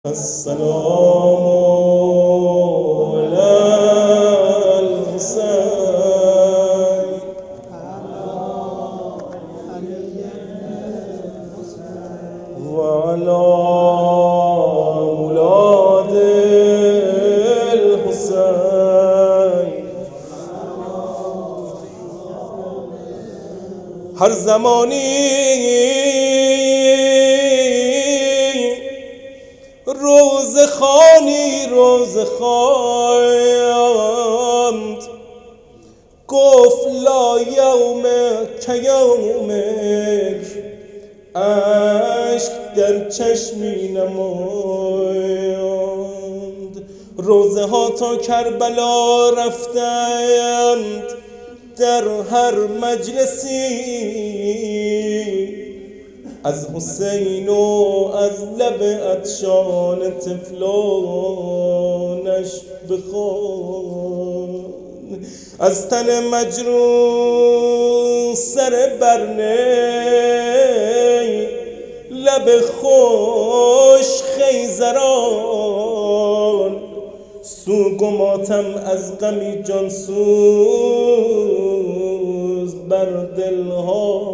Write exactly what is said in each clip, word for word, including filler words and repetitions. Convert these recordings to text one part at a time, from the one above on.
السلام على الحسين وعلى أولاد الحسين. هر زمانی روز خانی روز خواند، گفت لا یوم که یومک، اشک در چشمی نماند. روزه ها تا کربلا رفتند، در هر مجلسی از حسین و از لب عطشان طفلانش بخوان. از تن مجروح سر برنی، لب خوش خیزران، سوگ و ماتم از غمی جانسوز بر دلها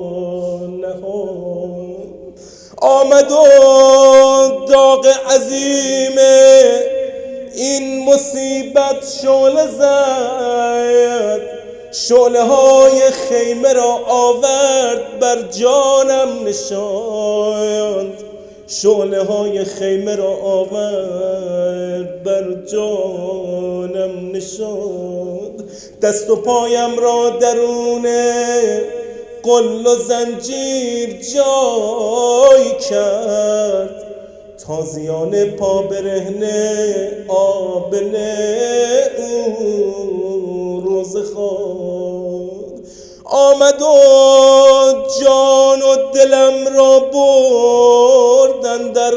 نهاد. آمد و داغ عظیم این مصیبت شعله زد، شعله های خیمه را آورد بر جانم نشاند، شعله های خیمه را آورد بر جانم نشاند. دست و پایم را درون قل و زنجیر جای کرد، تازیانه پا برهنه آبله او روز خواند. آمد و جان و دلم را بردن در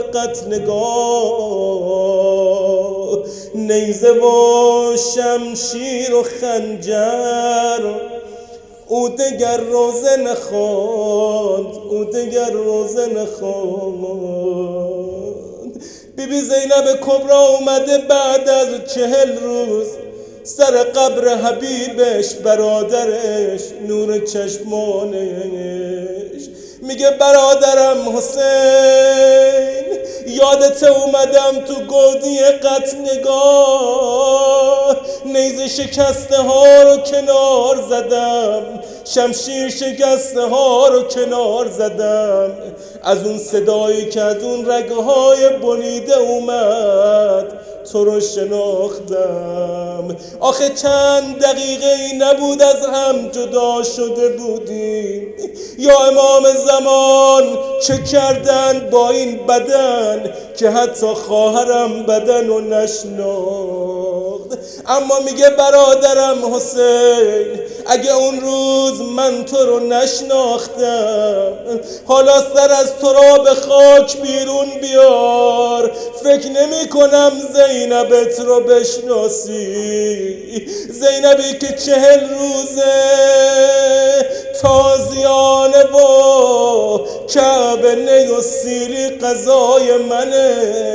قتلگاه، نیزه و شمشیر و خنجر او دگر روزه نخواند، او دگر روزه نخواند. بی بی زینب کبرا اومده بعد از چهل روز سر قبر حبیبش، برادرش، نور چشمانش. میگه برادرم حسین، یادت اومدم تو گودی قتلگاه، نیزه شکسته ها رو کنار زدم، شمشیر شکسته ها رو کنار زدم. از اون صدایی که از اون رگهای بریده اومد تو رو شناختم. آخه چند دقیقه ای نبود از هم جدا شده بودیم. یا امام زمان چه کردن با این بدن که حتی خواهرم بدن رو نشناخت. اما میگه برادرم حسین، اگه اون روز من تو رو نشناختم، حالا سر از تراب خاک بیرون بیار، فکر نمی کنم زینبت رو بشناسی. زینبی که چهل روزه تازیانه و کعبه نی و سیری قضای منه.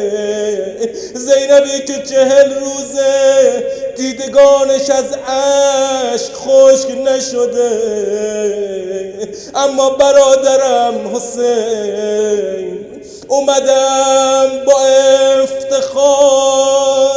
زینبی که چهل روزه دیدگانش از عشق خشک نشده. اما برادرم حسین، اومدم با افتخار،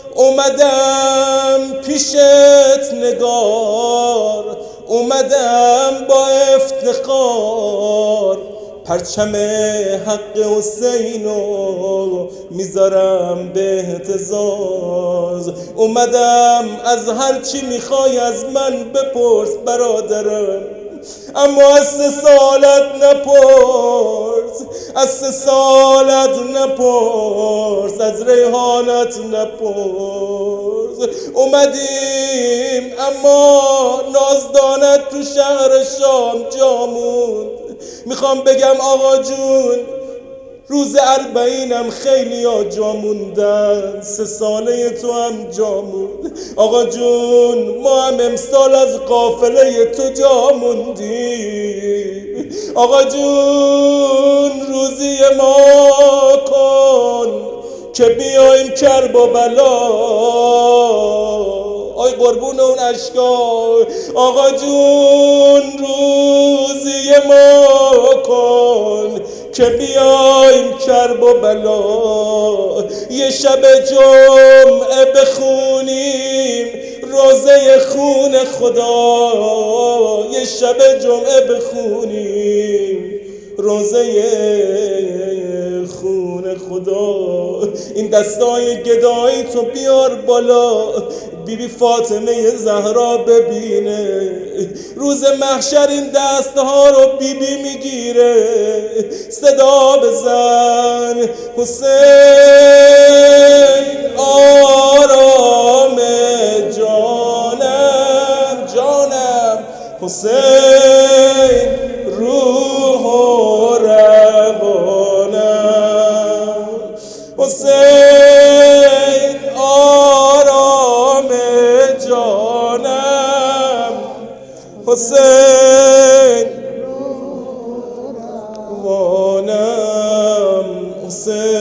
اومدم پیشت نگار، اومدم با افتخار، پرچم حق حسینو میذارم به اهتزاز. اومدم از هر چی میخوای از من بپرس برادرم، اما از سه سالت نپرس، از سه سالت نپرس، از ریحانت نپرس. اومدیم اما نازدانت تو شهر شام جا موند. میخوام بگم آقا جون، روز اربعینم خیلی ها جا موندن، سه ساله تو هم جا موند. آقا جون ما هم امسال از قافله تو جا موندیم. آقا جون روزی ما کن که بیایم کرب و بلا. آی قربون اون اشکا آقا جون روزی ما کن که بیایم کرب و بلا. یه شب جمعه بخونیم روزه خون خدا. یه شب جمعه بخونیم روزه خون خدا. این دستای گدایی تو بیار بالا، بی بی فاطمه زهرا ببینه. روز محشر این دستها رو بی بی میگیره. صدا بزن حسین آرام جانم جانم، حسین روح و روانم، حسین آرام جانم، حسین روانم، حسین